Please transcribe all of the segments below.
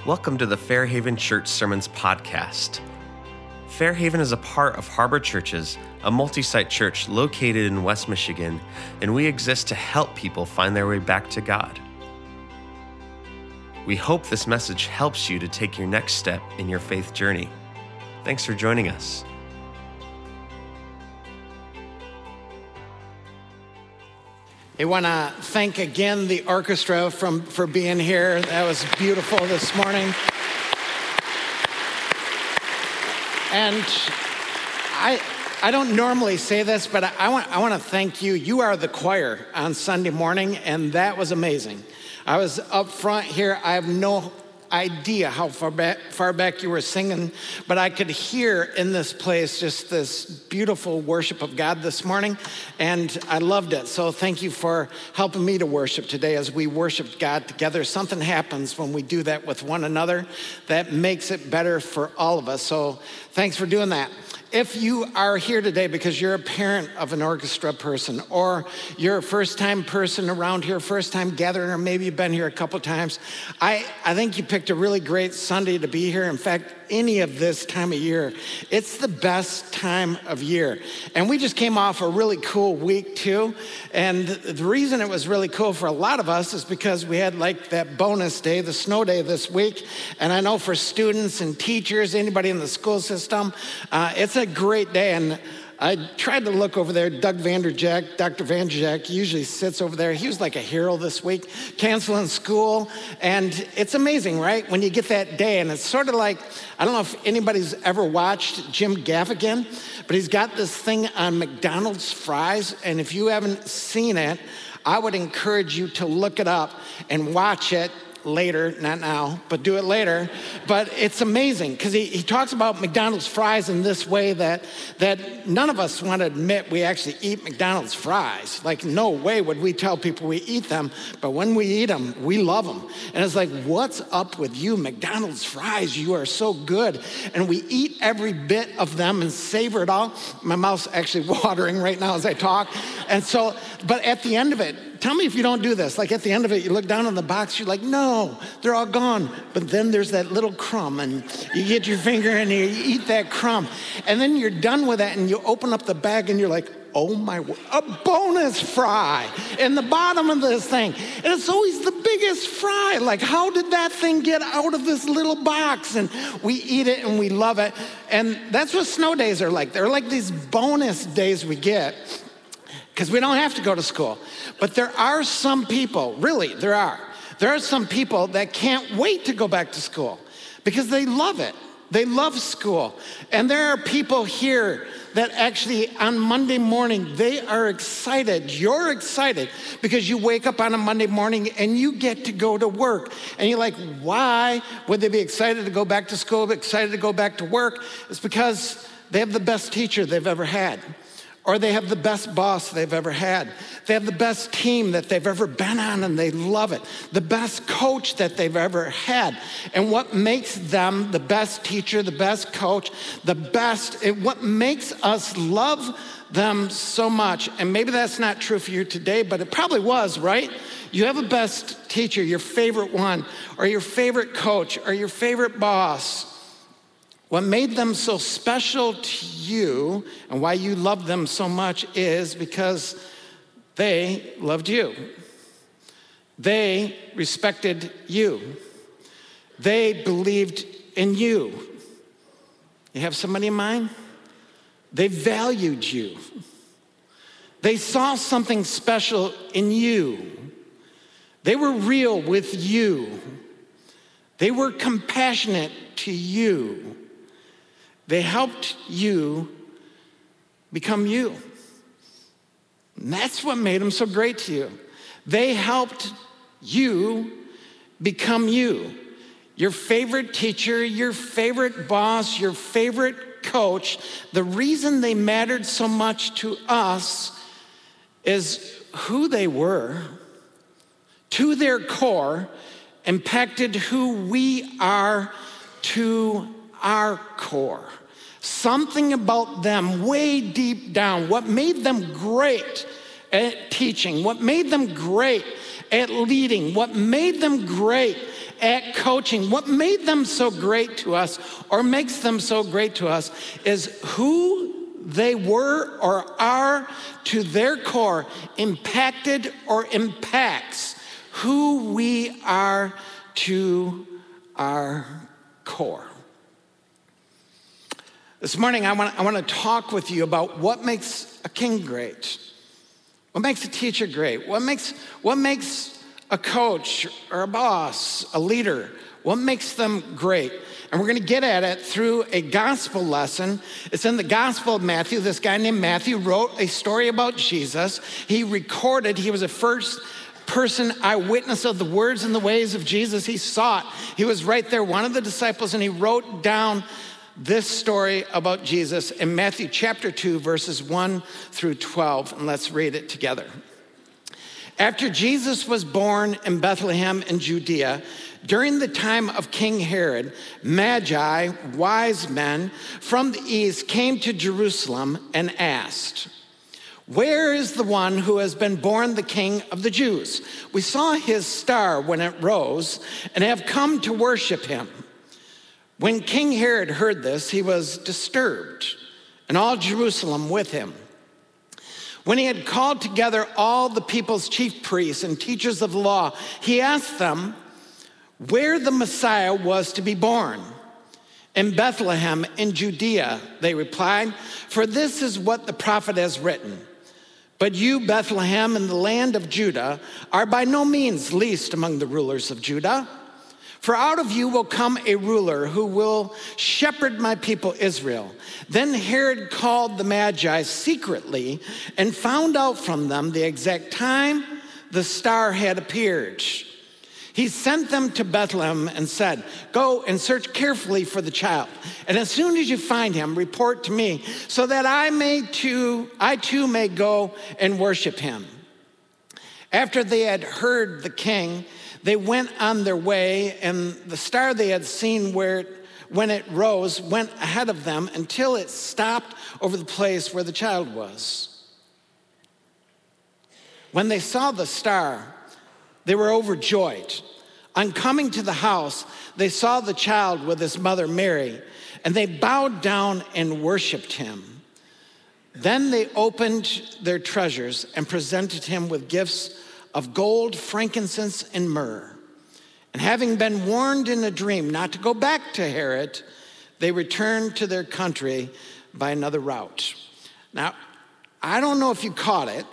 Welcome to the Fairhaven Church Sermons podcast. Fairhaven is a part of Harbor Churches, a multi-site church located in West Michigan, and we exist to help people find their way back to God. We hope this message helps you to take your next step in your faith journey. Thanks for joining us. I want to thank again the orchestra for being here. That was beautiful this morning. And I don't normally say this, but I want to thank you. You are the choir on Sunday morning, and that was amazing. I was up front here. I have no idea how far back you were singing, but I could hear in this place just this beautiful worship of God this morning, and I loved it. So thank you for helping me to worship today as we worship God together. Something happens when we do that with one another that makes it better for all of us. So thanks for doing that. If you are here today because you're a parent of an orchestra person, or you're a first-time person around here, first-time gathering, or maybe you've been here a couple times, I think you picked a really great Sunday to be here. In fact, any of this time of year, it's the best time of year. And we just came off a really cool week too. And the reason it was really cool for a lot of us is because we had like that bonus day, the snow day this week. And I know for students and teachers, anybody in the school system, it's a great day. And I tried to look over there. Dr. Vanderjack usually sits over there. He was like a hero this week, canceling school. And it's amazing, right? When you get that day, and it's sort of like, I don't know if anybody's ever watched Jim Gaffigan, but he's got this thing on McDonald's fries. And if you haven't seen it, I would encourage you to look it up and watch it later, not now, but do it later. But it's amazing because he talks about McDonald's fries in this way that none of us want to admit we actually eat McDonald's fries. Like, no way would we tell people we eat them, but when we eat them, we love them. And it's like, what's up with you? McDonald's fries, you are so good. And we eat every bit of them and savor it all. My mouth's actually watering right now as I talk. And so, but at the end of it, tell me if you don't do this. Like at the end of it, you look down on the box, you're like, no, they're all gone. But then there's that little crumb, and you get your finger and you eat that crumb. And then you're done with that, and you open up the bag, and you're like, oh my, a bonus fry in the bottom of this thing. And it's always the biggest fry. Like, how did that thing get out of this little box? And we eat it and we love it. And that's what snow days are like. They're like these bonus days we get because we don't have to go to school. But there are some people, really, there are some people that can't wait to go back to school because they love it. They love school. And there are people here that actually on Monday morning, they are excited. You're excited because you wake up on a Monday morning and you get to go to work. And you're like, why would they be excited to go back to school, excited to go back to work? It's because they have the best teacher they've ever had. Or they have the best boss they've ever had. They have the best team that they've ever been on and they love it. The best coach that they've ever had. And what makes them the best teacher, the best coach, what makes us love them so much, and maybe that's not true for you today, but it probably was, right? You have a best teacher, your favorite one, or your favorite coach, or your favorite boss. What made them so special to you and why you love them so much is because they loved you. They respected you. They believed in you. You have somebody in mind? They valued you. They saw something special in you. They were real with you. They were compassionate to you. They helped you become you. And that's what made them so great to you. They helped you become you. Your favorite teacher, your favorite boss, your favorite coach, the reason they mattered so much to us is who they were, to their core, impacted who we are to our core. Something about them way deep down, what made them great at teaching, what made them great at leading, what made them great at coaching, what made them so great to us or makes them so great to us is who they were or are to their core impacted or impacts who we are to our core. This morning, I want to talk with you about what makes a king great, what makes a teacher great, what makes a coach or a boss, a leader, what makes them great. And we're going to get at it through a gospel lesson. It's in the Gospel of Matthew. This guy named Matthew wrote a story about Jesus. He was a first person eyewitness of the words and the ways of Jesus. He saw it. He was right there, one of the disciples, and he wrote down this story about Jesus in Matthew chapter 2, verses 1 through 12, and let's read it together. After Jesus was born in Bethlehem in Judea, during the time of King Herod, Magi, wise men from the east, came to Jerusalem and asked, "Where is the one who has been born the King of the Jews? We saw his star when it rose and have come to worship him." When King Herod heard this, he was disturbed, and all Jerusalem with him. When he had called together all the people's chief priests and teachers of the law, he asked them where the Messiah was to be born. "In Bethlehem in Judea," they replied, "for this is what the prophet has written. But you, Bethlehem, in the land of Judah, are by no means least among the rulers of Judah. For out of you will come a ruler who will shepherd my people Israel." Then Herod called the Magi secretly and found out from them the exact time the star had appeared. He sent them to Bethlehem and said, "Go and search carefully for the child. And as soon as you find him, report to me so that I too may go and worship him." After they had heard the king, they went on their way, and the star they had seen when it rose went ahead of them until it stopped over the place where the child was. When they saw the star, they were overjoyed. On coming to the house, they saw the child with his mother Mary, and they bowed down and worshiped him. Then they opened their treasures and presented him with gifts of gold, frankincense, and myrrh. And having been warned in a dream not to go back to Herod, they returned to their country by another route. Now, I don't know if you caught it,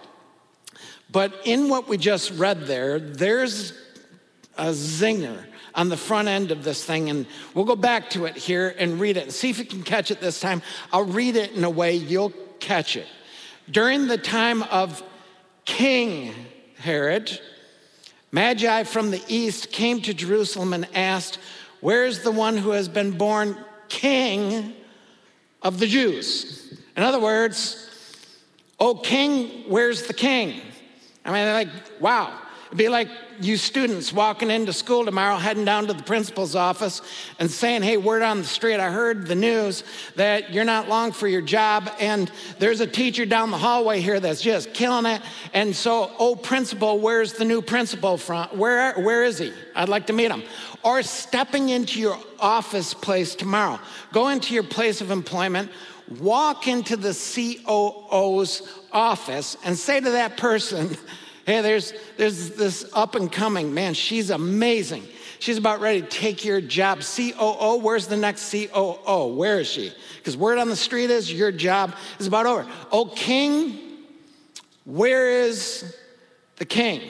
but in what we just read there's a zinger on the front end of this thing, and we'll go back to it here and read it and see if you can catch it this time. I'll read it in a way you'll catch it. During the time of King Herod, Magi from the east came to Jerusalem and asked, "Where's the one who has been born King of the Jews?" In other words, "Oh, King, where's the king?" I mean, they're like, wow. It'd be like you students walking into school tomorrow, heading down to the principal's office and saying, "Hey, word on the street, I heard the news that you're not long for your job, and there's a teacher down the hallway here that's just killing it. And so, oh, principal, where's the new principal from? Where is he? I'd like to meet him." Or stepping into your office place tomorrow, go into your place of employment, walk into the COO's office and say to that person, "Hey, there's this up and coming, man, she's amazing. She's about ready to take your job. COO, where's the next COO? Where is she? Because word on the street is your job is about over. Oh, king, where is the king?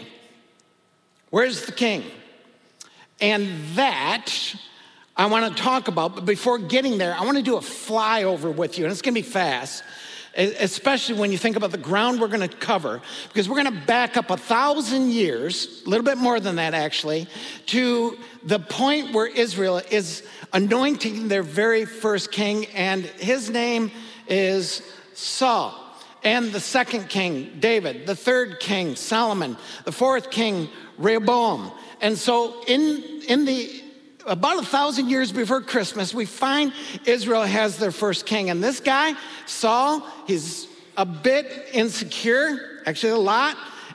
Where's the king?" And that I want to talk about, but before getting there, I want to do a flyover with you, and it's going to be fast, especially when you think about the ground we're going to cover, because we're going to back up 1,000 years, a little bit more than that actually, to the point where Israel is anointing their very first king, and his name is Saul. And the second king, David, the third king, Solomon, the fourth king, Rehoboam. And so in the about 1,000 years before Christmas, we find Israel has their first king. And this guy, Saul, he's a bit insecure, actually a lot.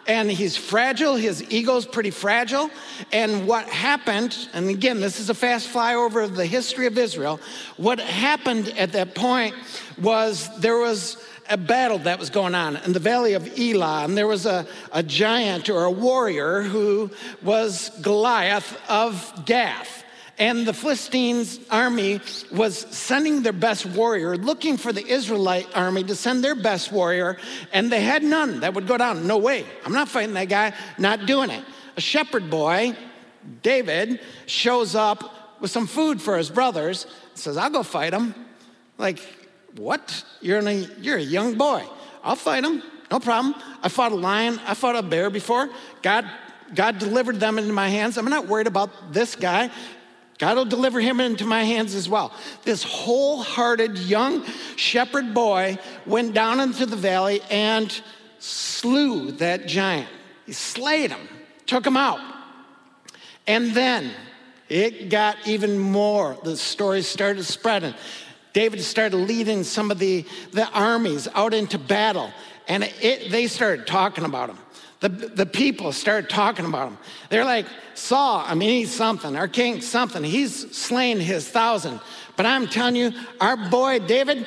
and he's fragile. His ego's pretty fragile. And what happened, and again, this is a fast flyover of the history of Israel. What happened at that point was there was a battle that was going on in the valley of Elah, and there was a giant or a warrior who was Goliath of Gath. And the Philistines' army was sending their best warrior, looking for the Israelite army to send their best warrior, and they had none that would go down. No way. I'm not fighting that guy, not doing it. A shepherd boy, David, shows up with some food for his brothers, says, I'll go fight him. Like, what? You're a young boy. I'll fight him, no problem. I fought a lion, I fought a bear before. God delivered them into my hands. I'm not worried about this guy. God will deliver him into my hands as well. This wholehearted young shepherd boy went down into the valley and slew that giant. He slayed him, took him out. And then it got even more. The story started spreading. David started leading some of the armies out into battle, and they started talking about him. The people started talking about him. They're like, Saul, he's something. Our king's something. He's slain his 1,000. But I'm telling you, our boy David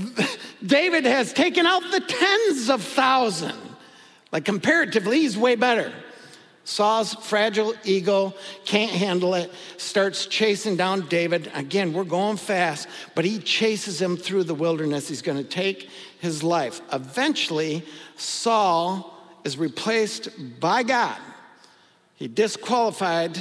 has taken out the tens of thousands. Like comparatively, he's way better. Saul's fragile ego can't handle it, starts chasing down David. Again, we're going fast, but he chases him through the wilderness. He's going to take his life. Eventually, Saul is replaced by God. He's disqualified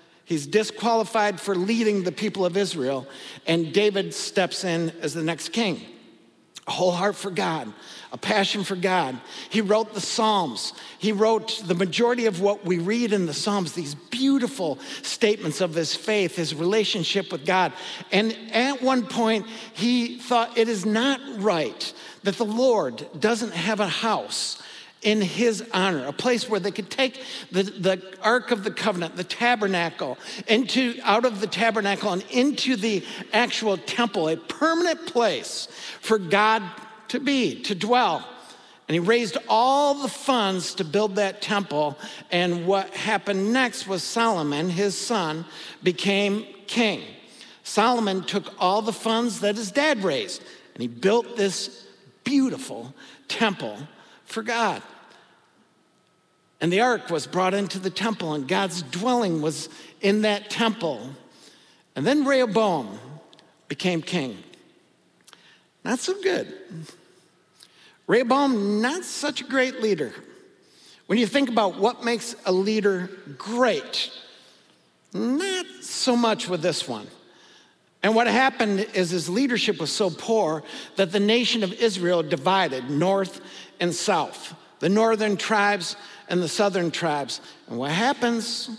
for leading the people of Israel, and David steps in as the next king. A whole heart for God, a passion for God. He wrote the Psalms. He wrote the majority of what we read in the Psalms, these beautiful statements of his faith, his relationship with God. And at one point, he thought it is not right that the Lord doesn't have a house in his honor, a place where they could take the Ark of the Covenant, the tabernacle, out of the tabernacle and into the actual temple, a permanent place for God to dwell. And he raised all the funds to build that temple. And what happened next was Solomon, his son, became king. Solomon took all the funds that his dad raised, and he built this beautiful temple for God. And the ark was brought into the temple, and God's dwelling was in that temple. And then Rehoboam became king. Not so good. Rehoboam, not such a great leader. When you think about what makes a leader great, not so much with this one. And what happened is his leadership was so poor that the nation of Israel divided north and south, the northern tribes and the southern tribes. And what happens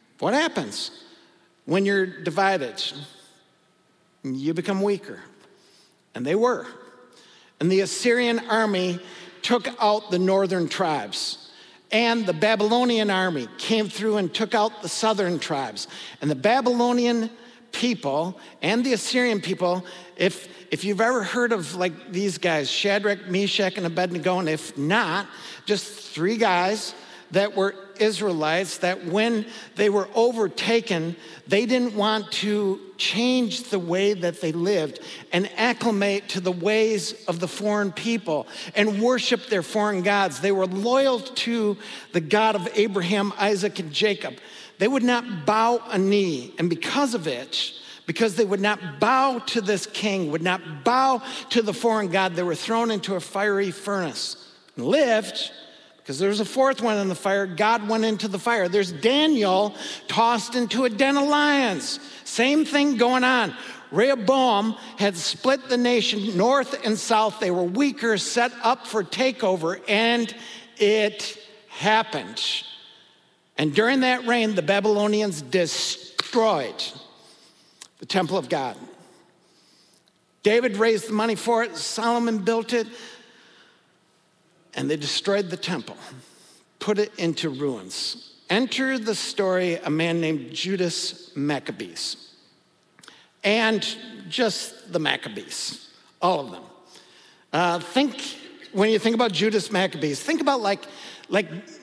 when you're divided? You become weaker. And they were. And the Assyrian army took out the northern tribes. And the Babylonian army came through and took out the southern tribes. And the Babylonian people and the Assyrian people, if you've ever heard of like these guys, Shadrach, Meshach, and Abednego, and if not, just three guys that were Israelites that when they were overtaken, they didn't want to change the way that they lived and acclimate to the ways of the foreign people and worship their foreign gods. They were loyal to the God of Abraham, Isaac, and Jacob. They would not bow a knee, and because of it, because they would not bow to this king, would not bow to the foreign god, they were thrown into a fiery furnace and lived. Because there was a fourth one in the fire, God went into the fire. There's Daniel tossed into a den of lions. Same thing going on. Rehoboam had split the nation north and south. They were weaker, set up for takeover, and it happened. And during that reign, the Babylonians destroyed the temple of God. David raised the money for it. Solomon built it. And they destroyed the temple, put it into ruins. Enter the story a man named Judas Maccabees. And just the Maccabees, all of them. When you think about Judas Maccabees, think about like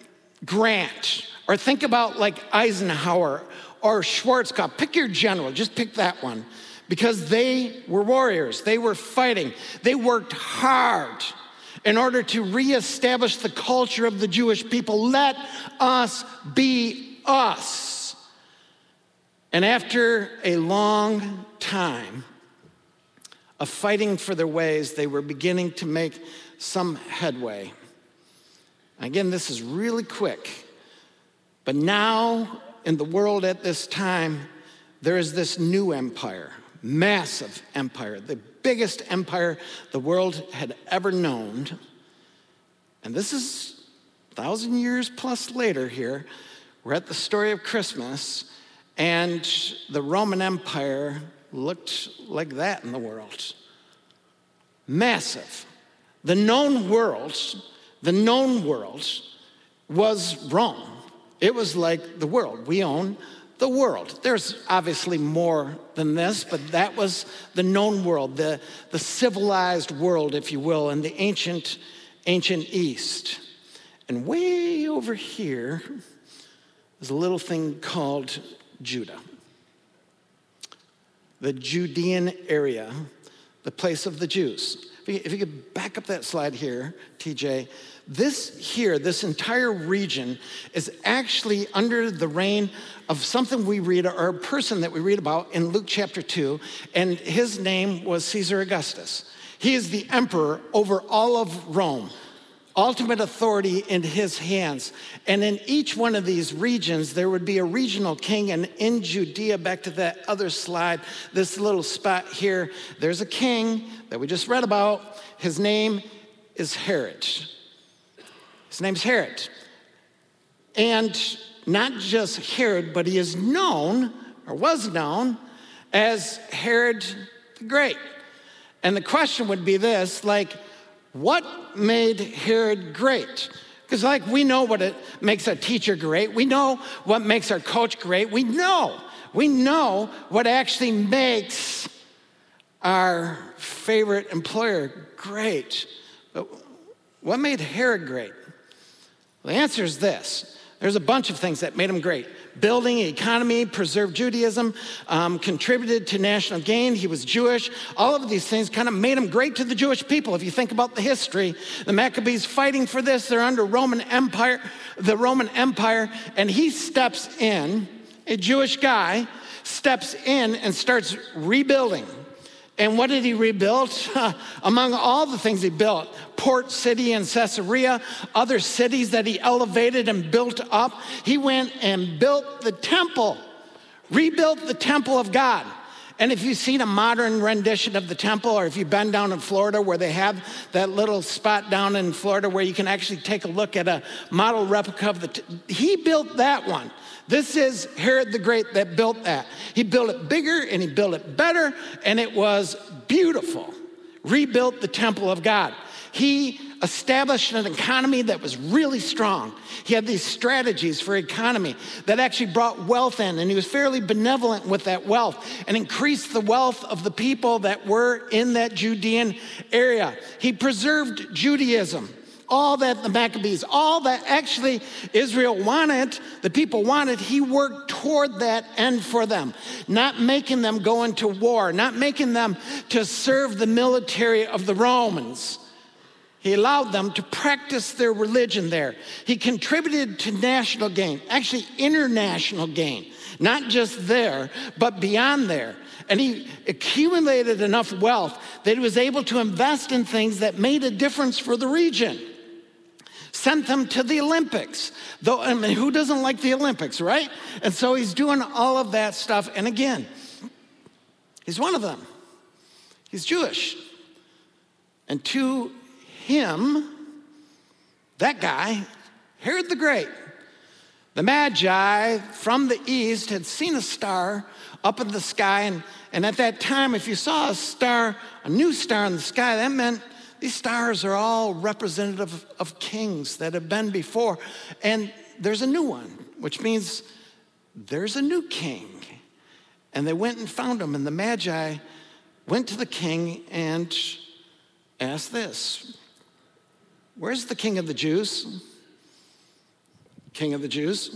Grant, or think about like Eisenhower or Schwarzkopf. Pick your general, just pick that one. Because they were warriors, they were fighting, they worked hard in order to reestablish the culture of the Jewish people. Let us be us. And after a long time of fighting for their ways, they were beginning to make some headway. Again, this is really quick, but now in the world at this time, there is this new empire, massive empire, the biggest empire the world had ever known. And this is 1,000 years plus later here. We're at the story of Christmas, and the Roman Empire looked like that in the world. Massive. The known world was Rome. It was like the world. We own the world. There's obviously more than this, but that was the known world, the civilized world, if you will, in the ancient East. And way over here is a little thing called Judah. The Judean area, the place of the Jews. If you could back up that slide here, TJ. This entire region is actually under the reign of something we read, or a person that we read about in Luke chapter 2, and his name was Caesar Augustus. He is the emperor over all of Rome, ultimate authority in his hands. And in each one of these regions, there would be a regional king. And in Judea, back to that other slide, this little spot here, there's a king that we just read about. His name is Herod. His name's Herod. And not just Herod, but he is known, or was known, as Herod the Great. And the question would be this, like, what made Herod great? Because we know what it makes a teacher great. We know what makes our coach great. We know what actually makes our favorite employer great. But what made Herod great? Well, the answer is this. There's a bunch of things that made him great. Building, economy, preserved Judaism, contributed to national gain. He was Jewish. All of these things kind of made him great to the Jewish people. If you think about the history, the Maccabees fighting for this, they're under the Roman Empire, and he steps in, a Jewish guy, steps in and starts rebuilding. And what did he rebuild? Among all the things he built, Port City and Caesarea, other cities that he elevated and built up, he went and built the temple, rebuilt the temple of God. And if you've seen a modern rendition of the temple, or if you've been down in Florida where they have that little spot down in Florida where you can actually take a look at a model replica of he built that one. This is Herod the Great that built that. He built it bigger and he built it better, and it was beautiful. Rebuilt the temple of God. He established an economy that was really strong. He had these strategies for economy that actually brought wealth in, and he was fairly benevolent with that wealth and increased the wealth of the people that were in that Judean area. He preserved Judaism. All that the Maccabees, all that actually Israel wanted, the people wanted, he worked toward that end for them. Not making them go into war, not making them to serve the military of the Romans. He allowed them to practice their religion there. He contributed to national gain, actually international gain, not just there, but beyond there. And he accumulated enough wealth that he was able to invest in things that made a difference for the region. Sent them to the Olympics. Though, I mean, who doesn't like the Olympics, right? And so he's doing all of that stuff. And again, he's one of them. He's Jewish. And to him, that guy, Herod the Great, the Magi from the east had seen a star up in the sky. And at that time, if you saw a star, a new star in the sky, that meant these stars are all representative of kings that have been before. And there's a new one, which means there's a new king. And they went and found him. And the Magi went to the king and and ask this: where's the King of the Jews? King of the Jews.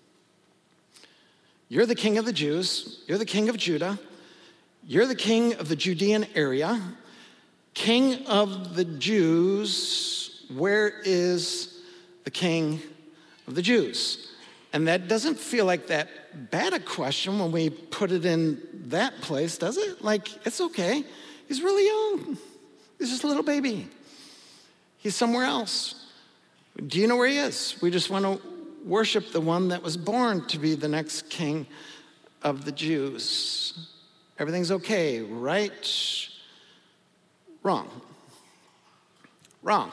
You're the king of the Jews. You're the king of Judah. You're the king of the Judean area. King of the Jews, where is the king of the Jews? And that doesn't feel like that bad a question when we put it in that place, does it? Like, it's okay. He's really young. He's just a little baby. He's somewhere else. Do you know where he is? We just want to worship the one that was born to be the next king of the Jews. Everything's okay, right? Wrong. Wrong.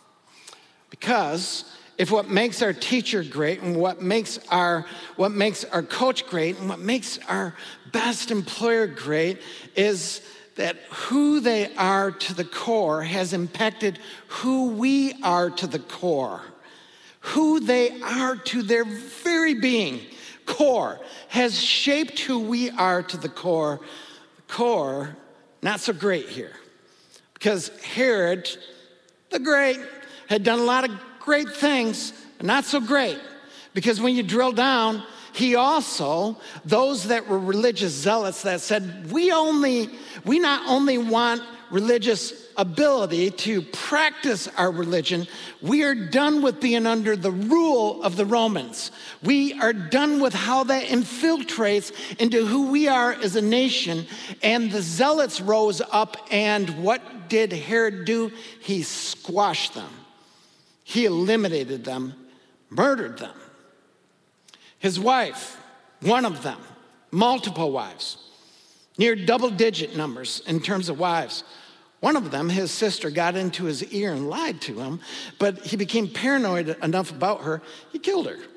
Because if what makes our teacher great and what makes our coach great and what makes our best employer great is that who they are to the core has impacted who we are to the core. Who they are to their very being, core, has shaped who we are to the core. The core, not so great here. Because Herod, the Great, had done a lot of great things, but not so great. Because when you drill down, he also, those that were religious zealots that said, we not only want religious ability to practice our religion, we are done with being under the rule of the Romans. We are done with how that infiltrates into who we are as a nation. And the zealots rose up, and what did Herod do? He squashed them. He eliminated them, murdered them. His wife, one of them, multiple wives, near double-digit numbers in terms of wives. One of them, his sister, got into his ear and lied to him, but he became paranoid enough about her, he killed her.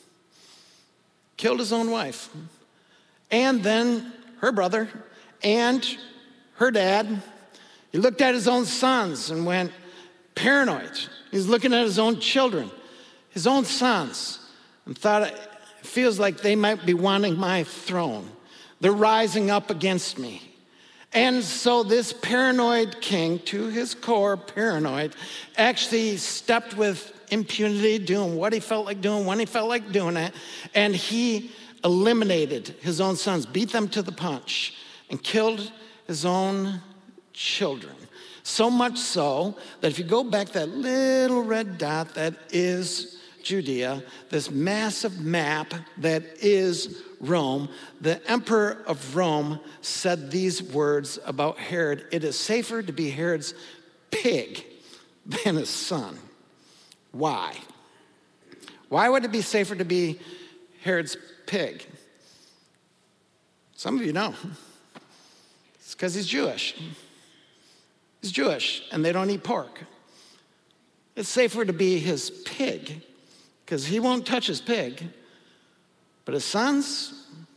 Killed his own wife. And then her brother and her dad. He looked at his own sons and went paranoid. He's looking at his own children, his own sons, and thought, it feels like they might be wanting my throne. They're rising up against me. And so this paranoid king, to his core paranoid, actually stepped with impunity, doing what he felt like doing, when he felt like doing it, and he eliminated his own sons, beat them to the punch, and killed his own children. So much so that if you go back that little red dot that is Judea, this massive map that is Rome, the emperor of Rome said these words about Herod: it is safer to be Herod's pig than his son. Why? Why would it be safer to be Herod's pig? Some of you know. It's because he's Jewish. He's Jewish, and they don't eat pork. It's safer to be his pig, because he won't touch his pig. But his sons,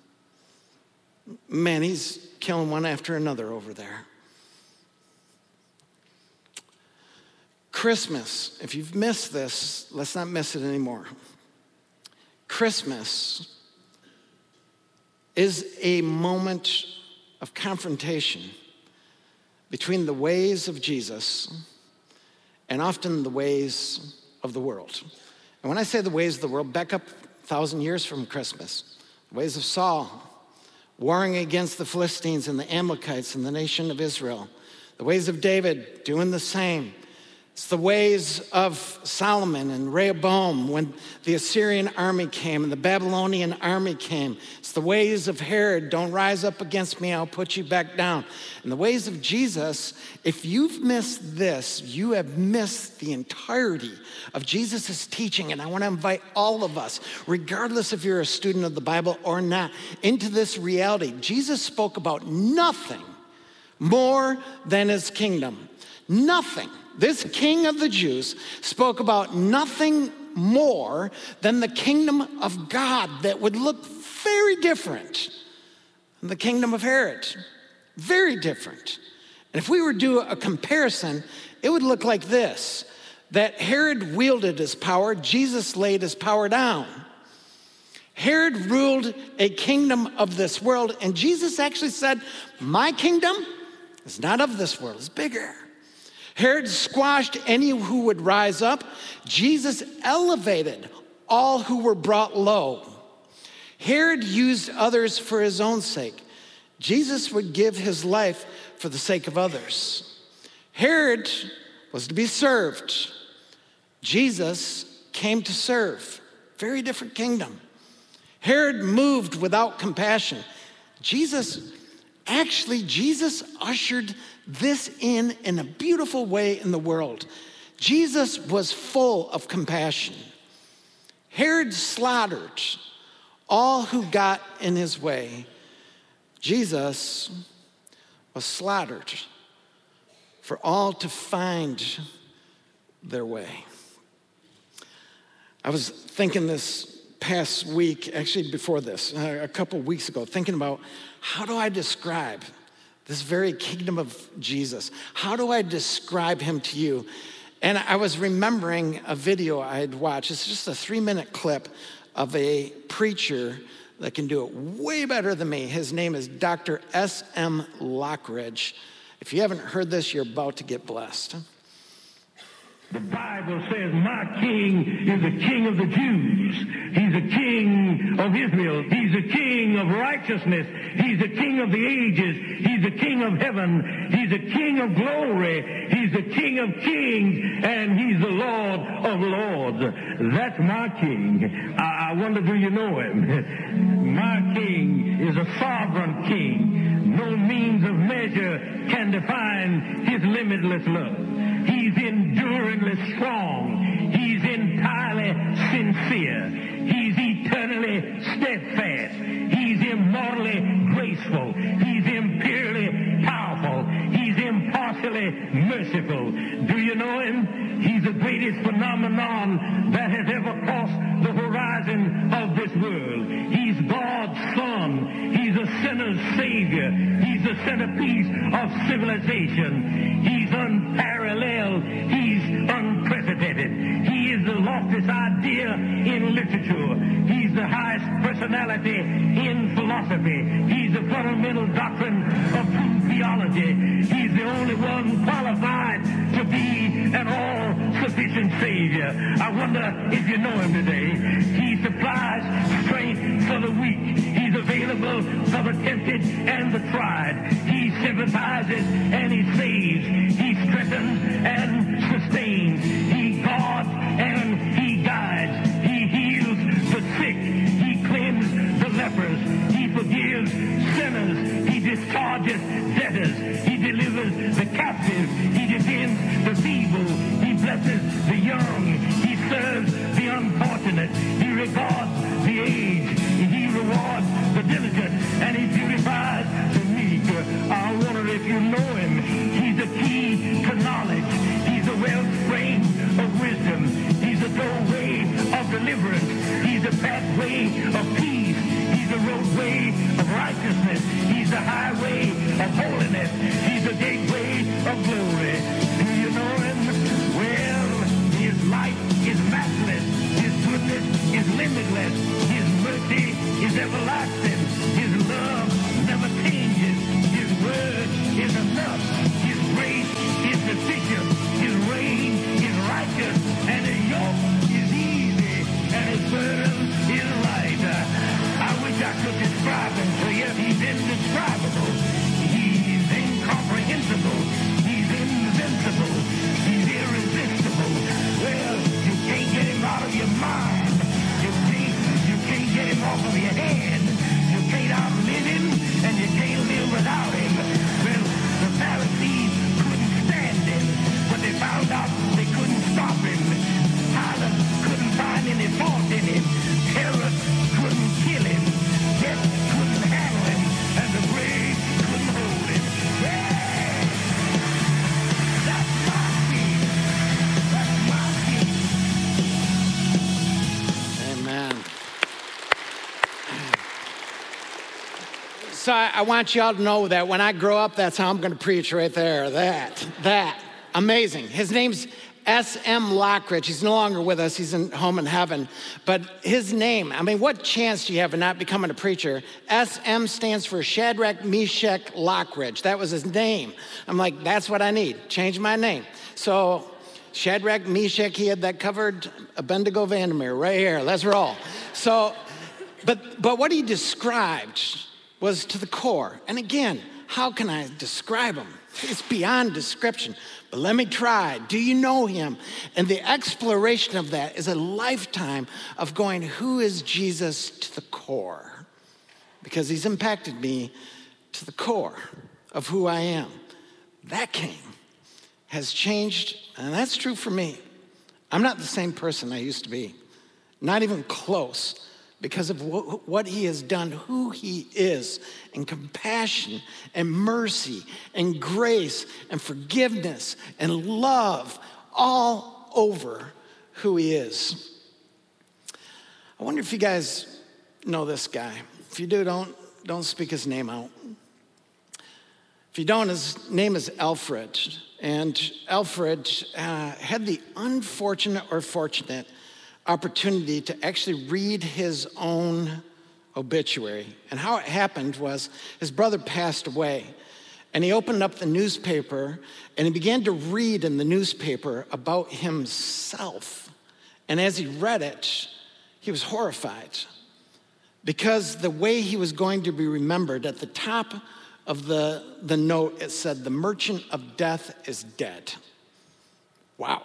man, he's killing one after another over there. Christmas, if you've missed this, let's not miss it anymore. Christmas is a moment of confrontation between the ways of Jesus and often the ways of the world. And when I say the ways of the world, back up 1,000 years from Christmas. The ways of Saul, warring against the Philistines and the Amalekites and the nation of Israel. The ways of David, doing the same. It's the ways of Solomon and Rehoboam when the Assyrian army came and the Babylonian army came. It's the ways of Herod, don't rise up against me, I'll put you back down. And the ways of Jesus, if you've missed this, you have missed the entirety of Jesus' teaching. And I want to invite all of us, regardless if you're a student of the Bible or not, into this reality. Jesus spoke about nothing more than his kingdom. Nothing. This king of the Jews spoke about nothing more than the kingdom of God that would look very different than the kingdom of Herod. Very different. And if we were to do a comparison, it would look like this: that Herod wielded his power, Jesus laid his power down. Herod ruled a kingdom of this world, and Jesus actually said, my kingdom is not of this world, it's bigger. Herod squashed any who would rise up. Jesus elevated all who were brought low. Herod used others for his own sake. Jesus would give his life for the sake of others. Herod was to be served. Jesus came to serve. Very different kingdom. Herod moved without compassion. Jesus ushered this in a beautiful way in the world. Jesus was full of compassion. Herod slaughtered all who got in his way. Jesus was slaughtered for all to find their way. I was thinking this past week, actually before this, a couple weeks ago, thinking about how do I describe this very kingdom of Jesus? How do I describe him to you? And I was remembering a video I had watched. It's just a 3-minute clip of a preacher that can do it way better than me. His name is Dr. S.M. Lockridge. If you haven't heard this, you're about to get blessed. The Bible says, my king is the king of the Jews. He's the king of Israel. He's the king of righteousness. He's the king of the ages. He's the king of heaven. He's the king of glory. He's the king of kings. And he's the Lord of lords. That's my king. I wonder, do you know him? My king is a sovereign king. No means of measure can define his limitless love. He's enduringly strong. He's entirely sincere. He's eternally steadfast. He's immortally graceful. He's imperially powerful. He's impartially merciful. Do you know him? He's the greatest phenomenon that has ever crossed the horizon of this world. He's God's Son. He's a sinner's Savior. He's the centerpiece of civilization. He's unparalleled. He's unprecedented. He is the loftiest idea in literature. He's the highest personality in philosophy. He's the fundamental doctrine of true theology. He's the only one qualified to be an all-sufficient Savior. I wonder if you know him today. He supplies strength for the weak. He's available for the tempted and the tried. He sympathizes and he saves. He strengthens and sustains. He guards and he guides. He heals the sick. He cleanses the lepers. He forgives sinners. He discharges debtors. He delivers the captive. He defends the feeble. He blesses the young. He serves the unfortunate. He regards the aged. He rewards the diligent. And he purifies the meek. I wonder if you know him. He's the key to knowledge. He's the wellspring of wisdom. He's the doorway of deliverance. He's the pathway of peace. He's the roadway of righteousness. He's the highway of holiness. He's the gateway of glory. Do you know him? Well, his life is matchless. His goodness is limitless. His mercy is everlasting. His love never changes. His word is enough. His grace is sufficient. His reign is righteous. And his yoke is easy. And his burden is light. I wish I could describe him to you. He's indescribable. He's incomprehensible. He's invincible. He's irresistible. Well, you can't get him out of your mind. You can't get him off of your head. You can't outlive him, and you can't live without him. Well, the Pharisees couldn't stand him, but they found out they couldn't stop him. Pilate couldn't find any fault in him. Herod couldn't kill him. Death couldn't handle him, and the grave couldn't hold him. Yeah! That's my king. That's my king. Amen. So I want y'all to know that when I grow up, that's how I'm going to preach right there. That. Amazing. His name's S.M. Lockridge. He's no longer with us. He's home in heaven. But his name, I mean, what chance do you have of not becoming a preacher? S.M. stands for Shadrach, Meshach, Lockridge. That was his name. I'm like, that's what I need. Change my name. So Shadrach, Meshach, he had that covered. Abednego, Vandermeer, right here. Let's roll. So, but what he described was to the core. And again, how can I describe him? It's beyond description. But let me try. Do you know him? And the exploration of that is a lifetime of going, who is Jesus to the core? Because he's impacted me to the core of who I am. That king has changed, and that's true for me. I'm not the same person I used to be, not even close, because of what he has done, who he is, and compassion and mercy and grace and forgiveness and love all over who he is. I wonder if you guys know this guy. If you do, don't speak his name out. If you don't, his name is Alfred. And Alfred had the unfortunate or fortunate opportunity to actually read his own obituary. And how it happened was his brother passed away. And he opened up the newspaper and he began to read in the newspaper about himself. And as he read it, he was horrified because the way he was going to be remembered, at the top of the note, it said, "The merchant of death is dead." Wow.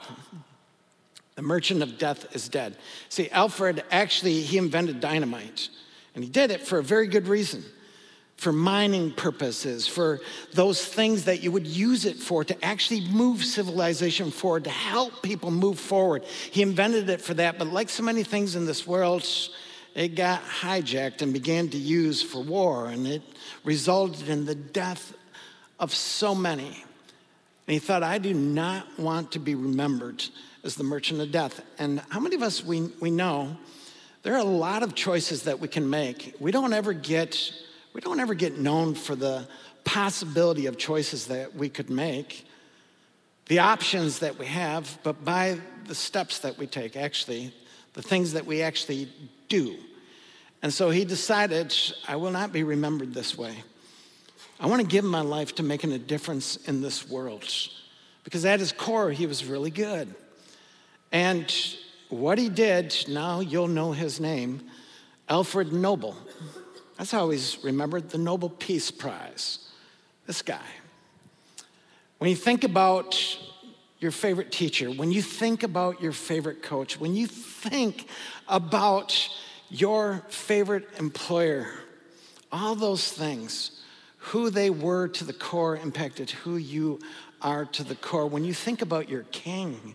The merchant of death is dead. See, Alfred, actually, he invented dynamite. And he did it for a very good reason. For mining purposes, for those things that you would use it for to actually move civilization forward, to help people move forward. He invented it for that, but like so many things in this world, it got hijacked and began to use for war, and it resulted in the death of so many. And he thought, I do not want to be remembered as the merchant of death. And how many of us we know there are a lot of choices that we can make. We don't ever get known for the possibility of choices that we could make, the options that we have, but by the steps that we take, actually, the things that we actually do. And so he decided, I will not be remembered this way. I want to give my life to making a difference in this world. Because at his core, he was really good. And what he did, now you'll know his name, Alfred Nobel. That's how he's remembered, the Nobel Peace Prize. This guy. When you think about your favorite teacher, when you think about your favorite coach, when you think about your favorite employer, all those things, who they were to the core impacted who you are to the core. When you think about your king,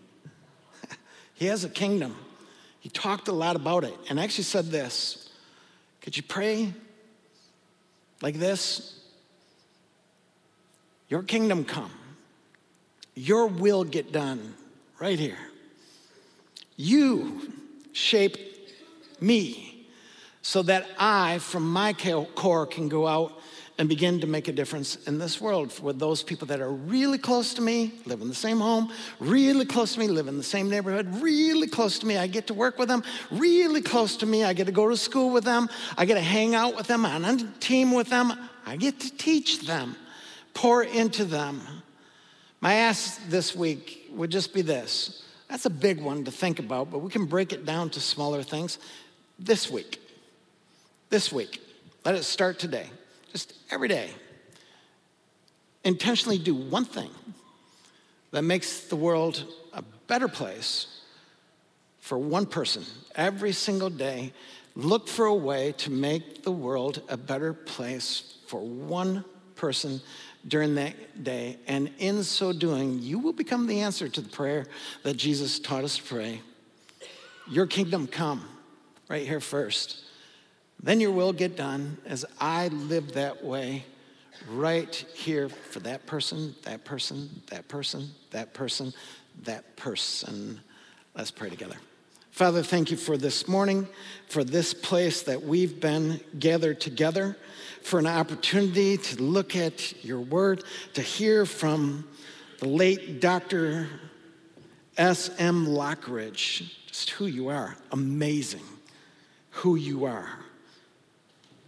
he has a kingdom. He talked a lot about it and actually said this, could you pray like this? Your kingdom come. Your will get done right here. You shape me so that I, from my core, can go out and begin to make a difference in this world with those people that are really close to me, live in the same home, really close to me, live in the same neighborhood, really close to me, I get to work with them, really close to me, I get to go to school with them, I get to hang out with them, I'm on a team with them, I get to teach them, pour into them. My ask this week would just be this. That's a big one to think about, but we can break it down to smaller things. This week, let it start today. Just every day, intentionally do one thing that makes the world a better place for one person. Every single day, look for a way to make the world a better place for one person during that day. And in so doing, you will become the answer to the prayer that Jesus taught us to pray. Your kingdom come, right here first. Then your will get done as I live that way right here for that person, that person, that person, that person, that person. Let's pray together. Father, thank you for this morning, for this place that we've been gathered together, for an opportunity to look at your word, to hear from the late Dr. S.M. Lockridge, just who you are, amazing who you are.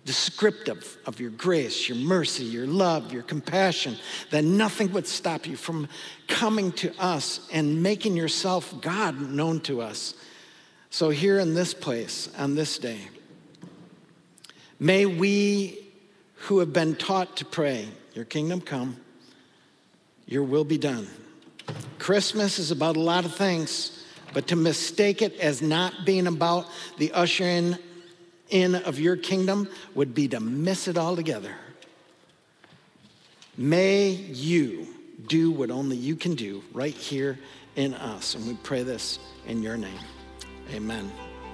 descriptive of your grace, your mercy, your love, your compassion, that nothing would stop you from coming to us and making yourself, God, known to us. So here in this place, on this day, may we who have been taught to pray, your kingdom come, your will be done. Christmas is about a lot of things, but to mistake it as not being about the ushering in of your kingdom would be to miss it altogether. May you do what only you can do right here in us. And we pray this in your name. Amen.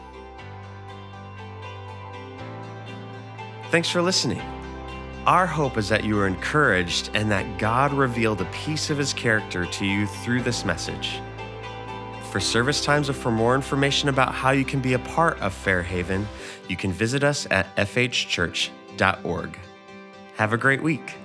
Thanks for listening. Our hope is that you were encouraged and that God revealed a piece of his character to you through this message. For service times or for more information about how you can be a part of Fairhaven, you can visit us at fhchurch.org. Have a great week.